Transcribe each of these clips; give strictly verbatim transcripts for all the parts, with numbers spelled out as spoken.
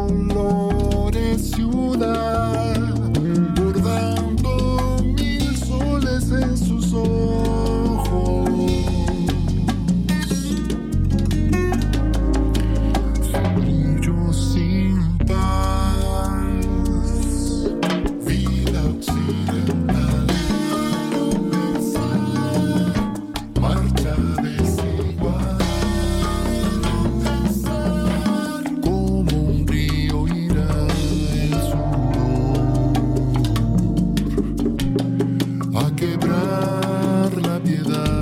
colores ciudad, bordando mil soles en sus ojos. Sin brillo, sin paz, vida occidental. Marcha desigual, como un río irá el sudor a quebrar la piedad.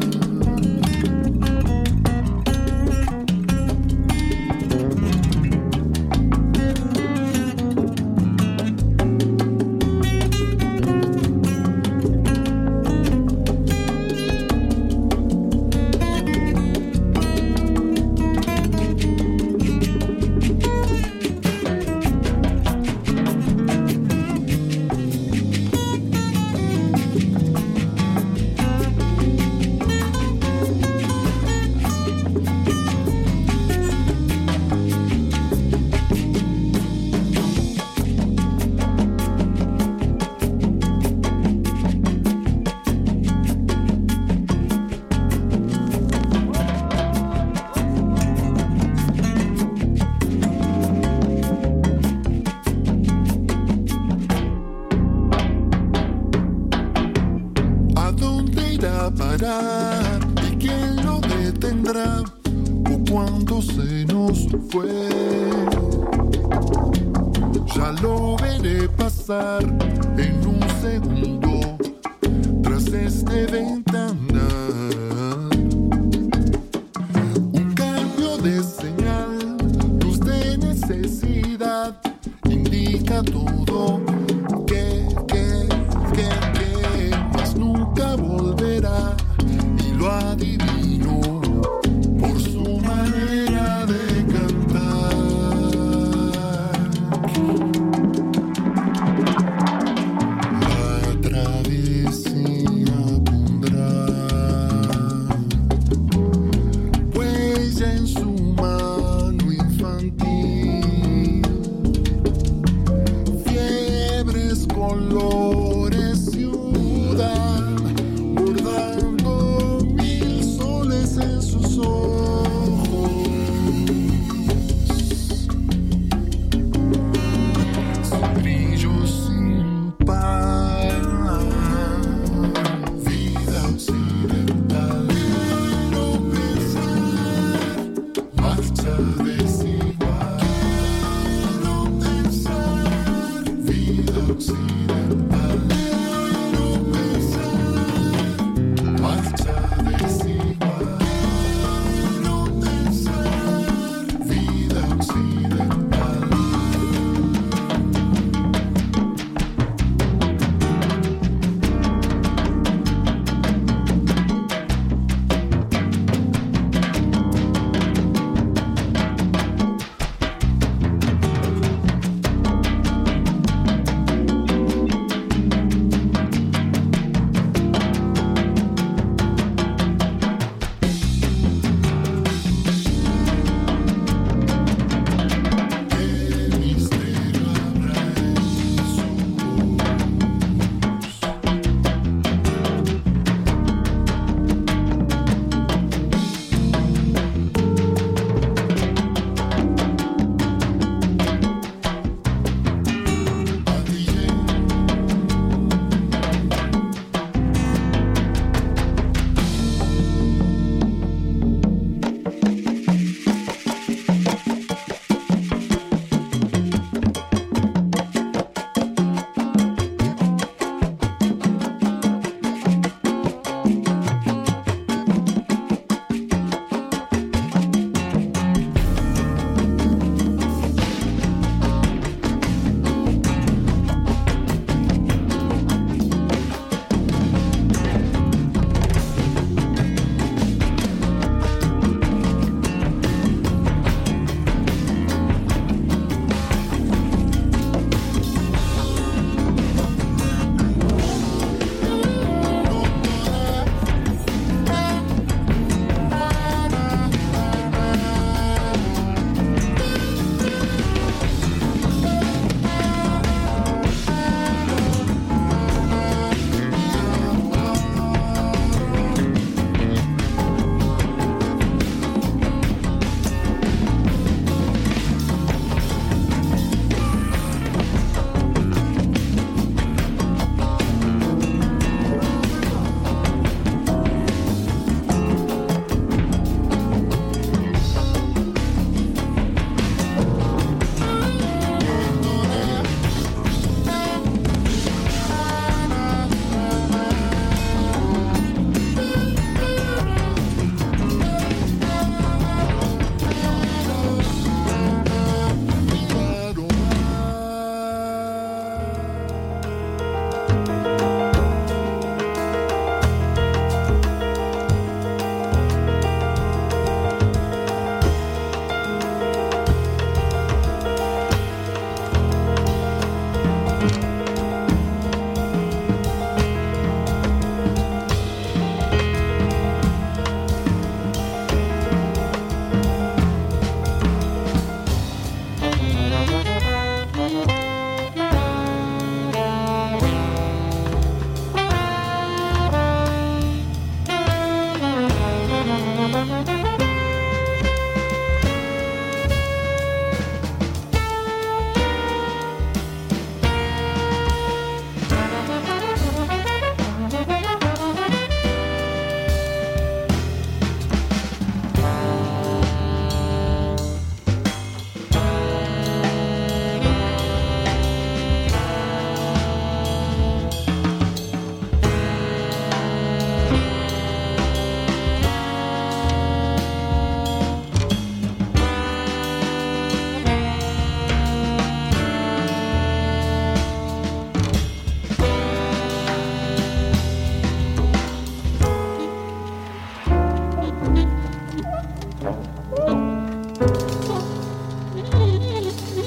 Parar y quién lo detendrá o cuando se nos fue. Ya lo veré pasar en un segundo tras este ventanal. Un cambio de señal, luz de necesidad, indica todo que, que, que, que más nunca volverá. Y lo adivino por su manera de cantar. La travesía pondrá huella en su mano infantil. Fiebres, colores, ciudad, bordando mil soles en sus ojos. Sin brillo, sin paz, vida occidental. No pensar, marcha desigual. No pensar, vida occidental. No pensar, marcha desigual. No pensar, vida occidental.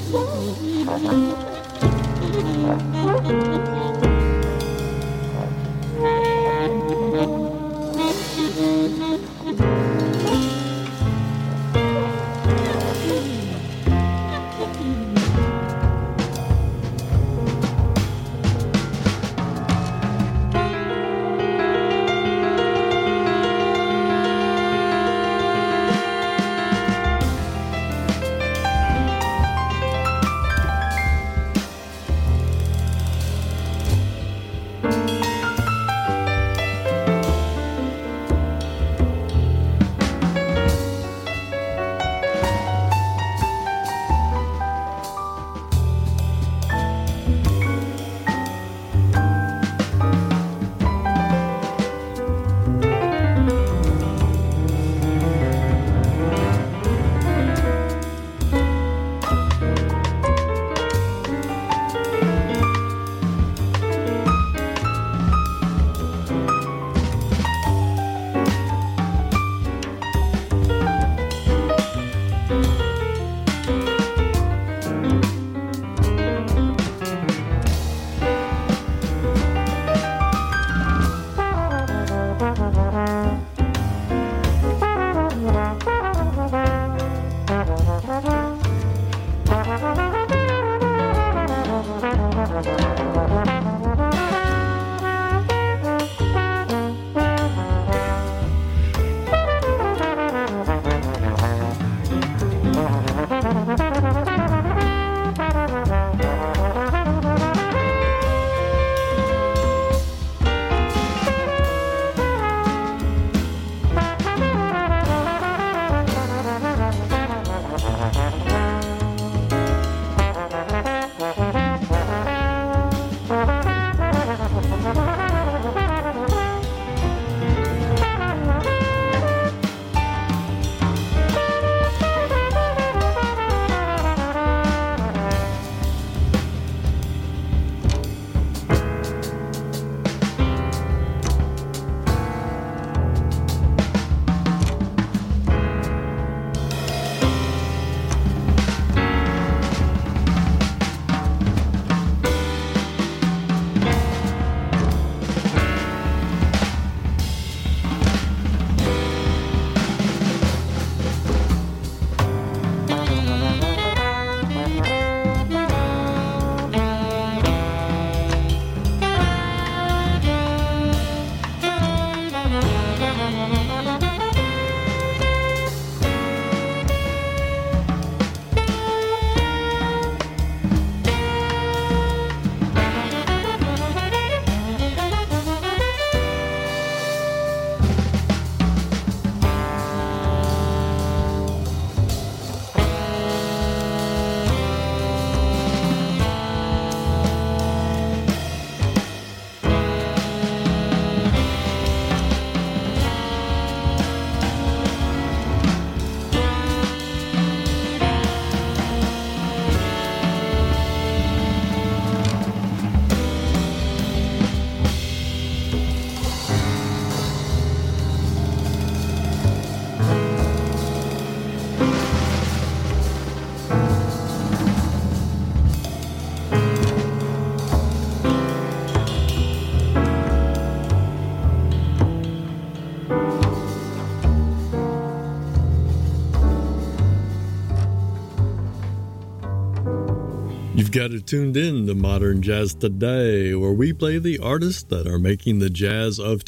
You've got it tuned in to Modern Jazz Today, where we play the artists that are making the jazz of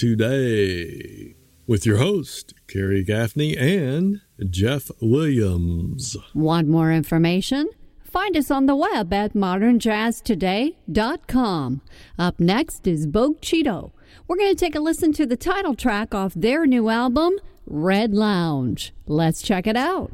today, with your host, Kerry Gaffney and Jeff Williams. Want more information? Find us on the web at modern jazz today dot com. Up next is Bogue Chitto. We're going to take a listen to the title track off their new album, Red Lounge. Let's check it out.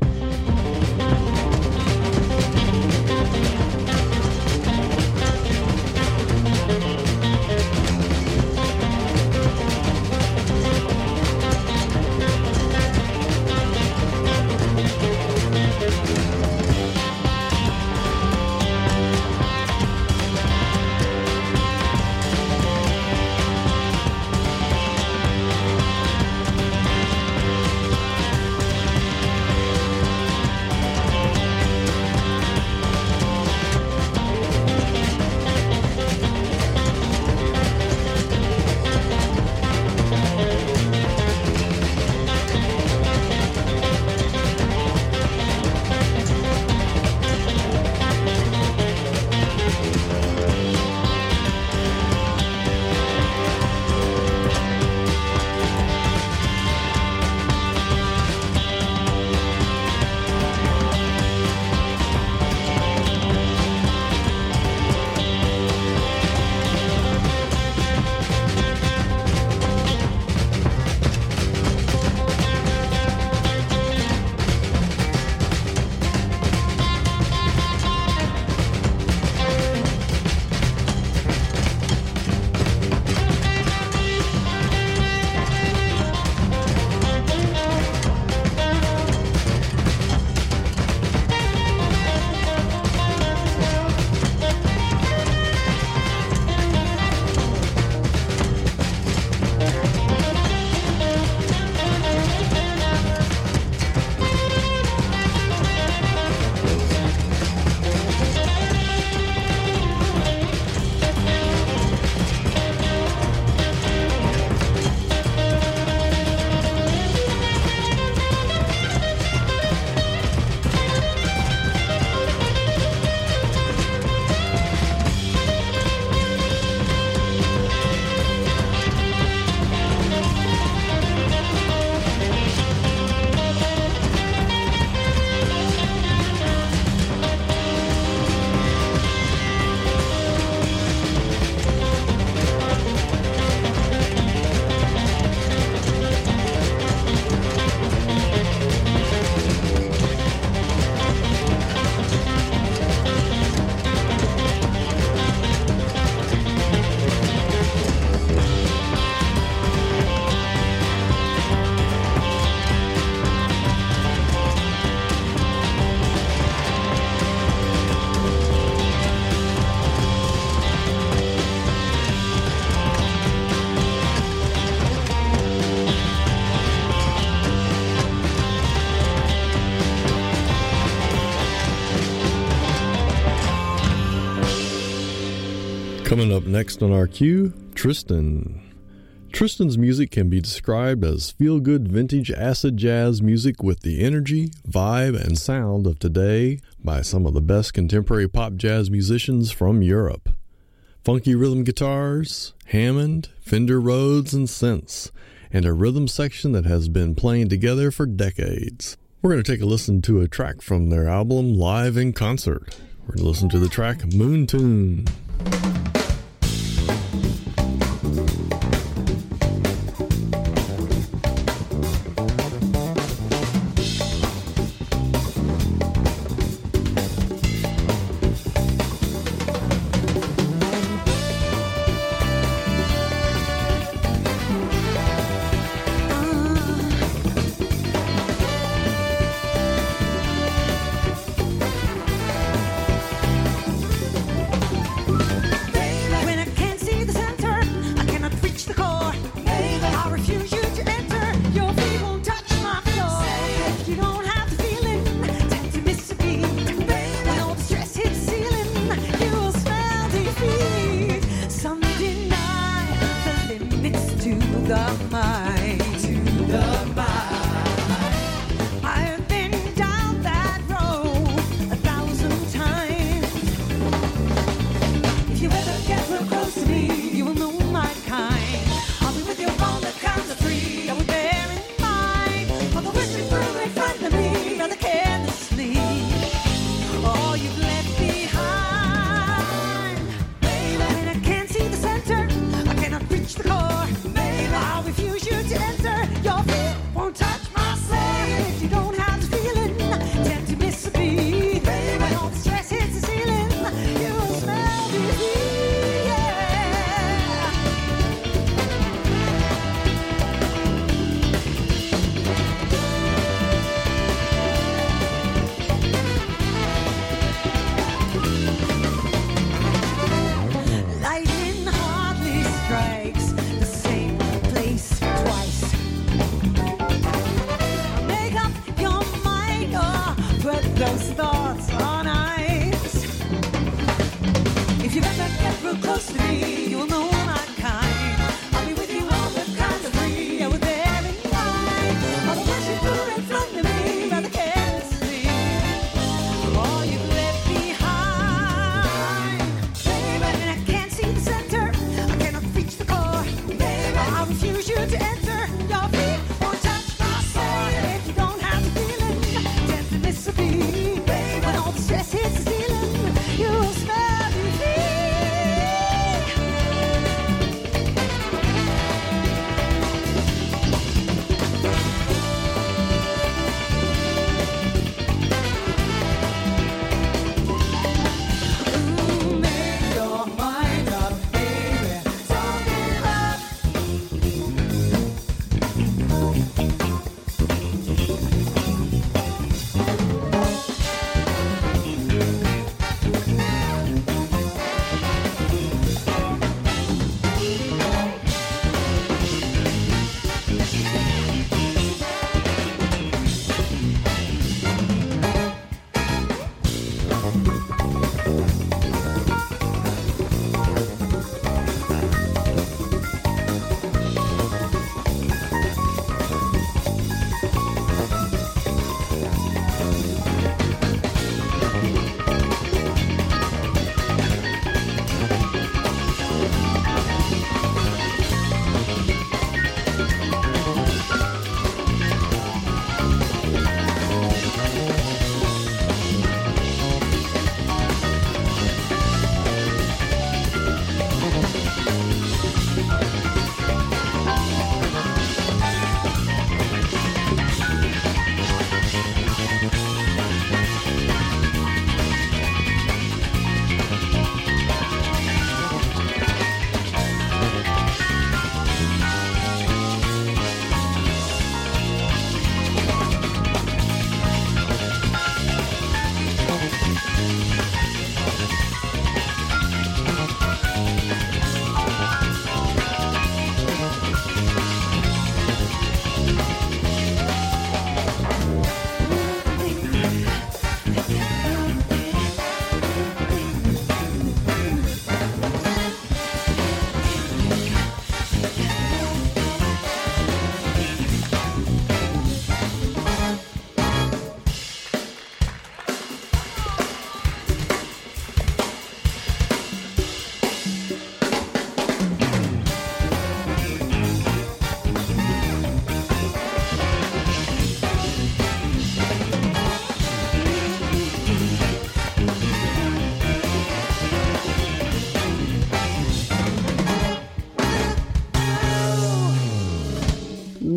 Coming up next on our queue, Tristan. Tristan's music can be described as feel-good vintage acid jazz music with the energy, vibe, and sound of today by some of the best contemporary pop jazz musicians from Europe. Funky rhythm guitars, Hammond, Fender Rhodes, and synths, and a rhythm section that has been playing together for decades. We're going to take a listen to a track from their album Live in Concert. We're going to listen to the track Moon Tune. Baby,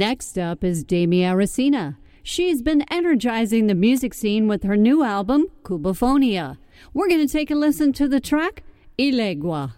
Next up is Demi Aracena. She's been energizing the music scene with her new album, Cubofonia. We're going to take a listen to the track, Ilegua.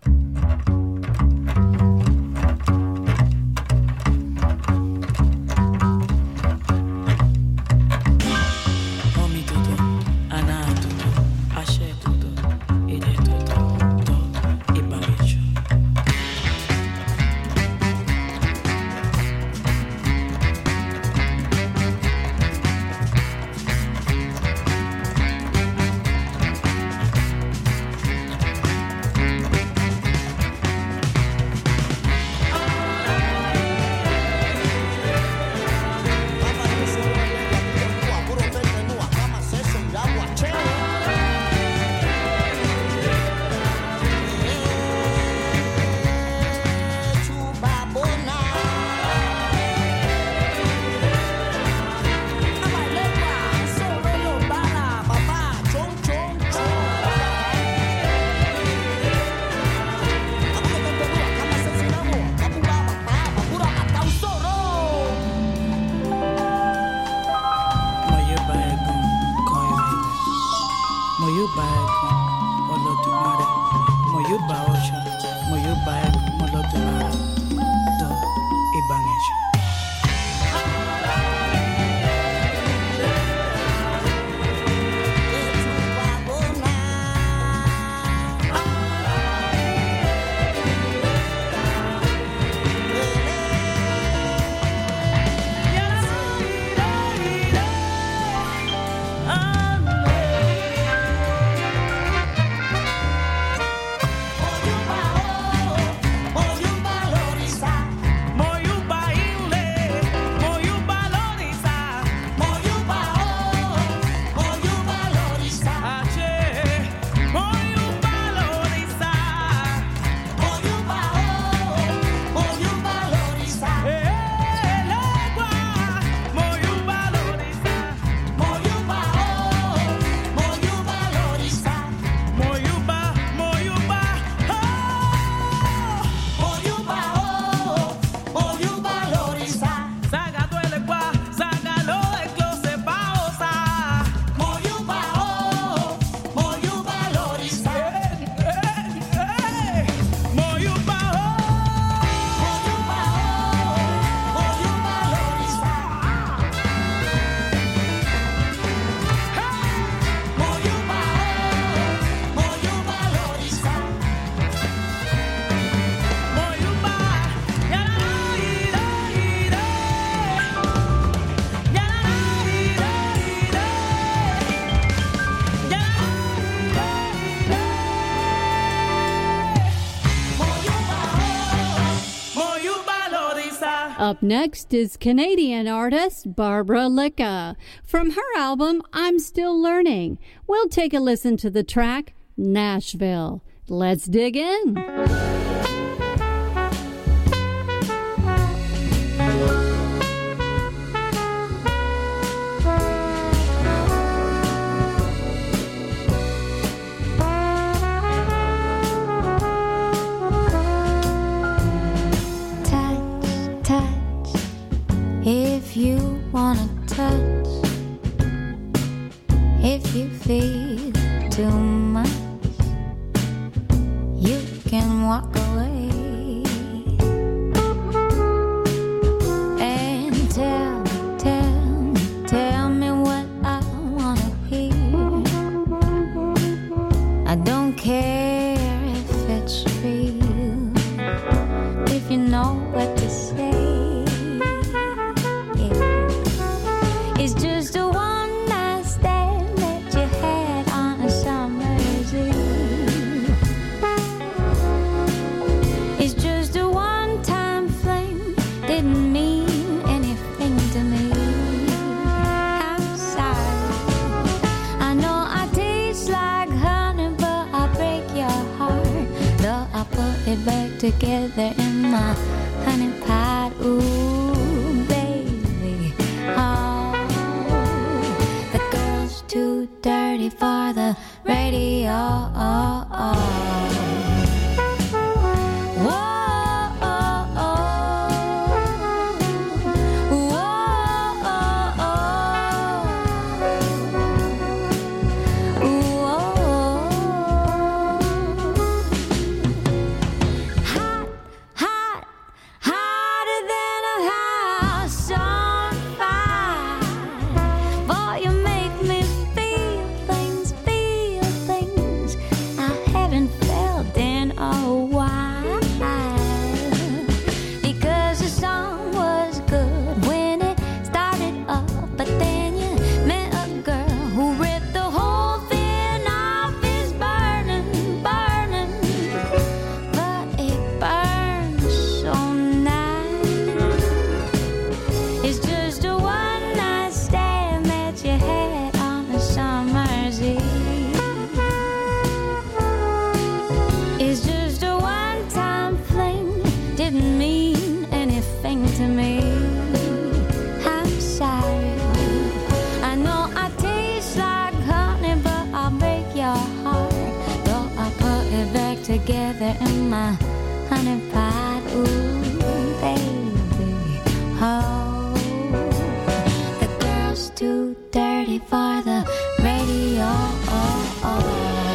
Up next is Canadian artist Barbara Licka. From her album, I'm Still Learning. We'll take a listen to the track, Nashville. Let's dig in. If you wanna touch, if you feel too much, you can walk away and tell me, tell me, tell me what I wanna hear. I don't care if it's real, if you know what to say. It's just a one night stand that you had on a summer's eve. It's just a one time fling, didn't mean anything to me. I'm sorry, I know I taste like honey, but I break your heart. Though I put it back together in my honey pot. Ooh, baby, oh, too dirty for the radio. Oh, oh. Whoa, oh, oh. my honey pot. Ooh, baby, oh, the girl's too dirty for the radio. Oh, oh.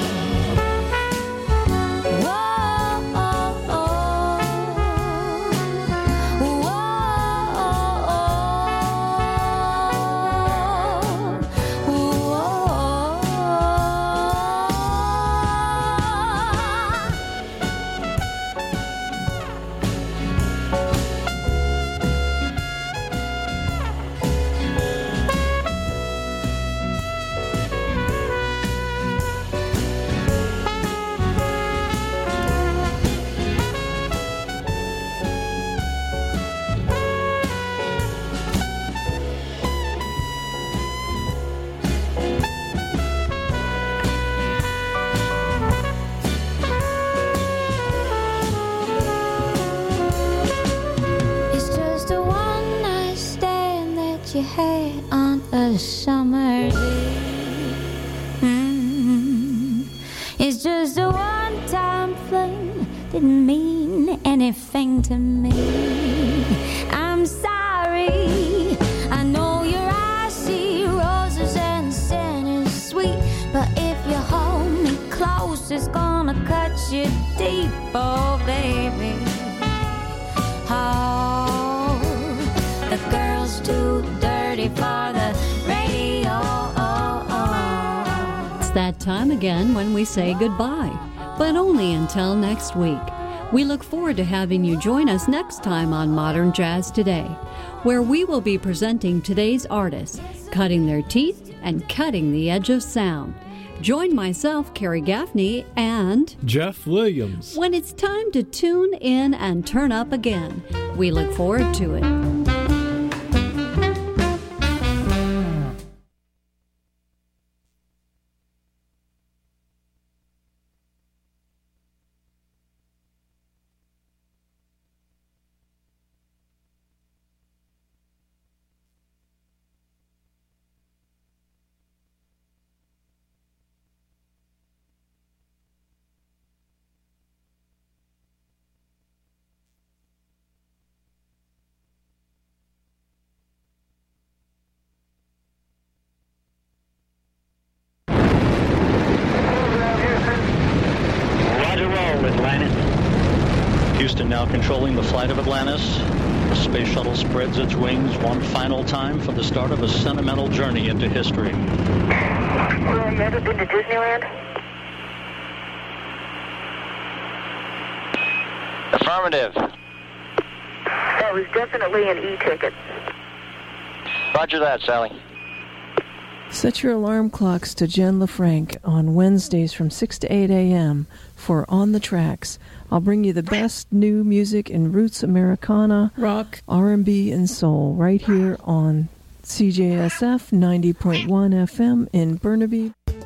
You had on a summer day. Mm-hmm. It's just a one-time fling, didn't mean anything to me. I'm sorry, I know your eyes see roses and sin is sweet, but if you hold me close, it's gonna cut you deep, oh baby. Oh, the girl's too dirty for the radio. Oh, oh. It's that time again when we say goodbye, but only until next week. We look forward to having you join us next time on Modern Jazz Today, where we will be presenting today's artists, cutting their teeth and cutting the edge of sound. Join myself, Carrie Gaffney, and Jeff Williams when it's time to tune in and turn up again. We look forward to it. Houston now controlling the flight of Atlantis. The space shuttle spreads its wings one final time for the start of a sentimental journey into history. Well, you ever been to Disneyland? Affirmative. That was definitely an e-ticket. Roger that, Sally. Set your alarm clocks to Jen LaFranc on Wednesdays from six to eight a.m. for On the Tracks. I'll bring you the best new music in roots Americana, rock, R and B, and soul right here on C J S F ninety point one F M in Burnaby.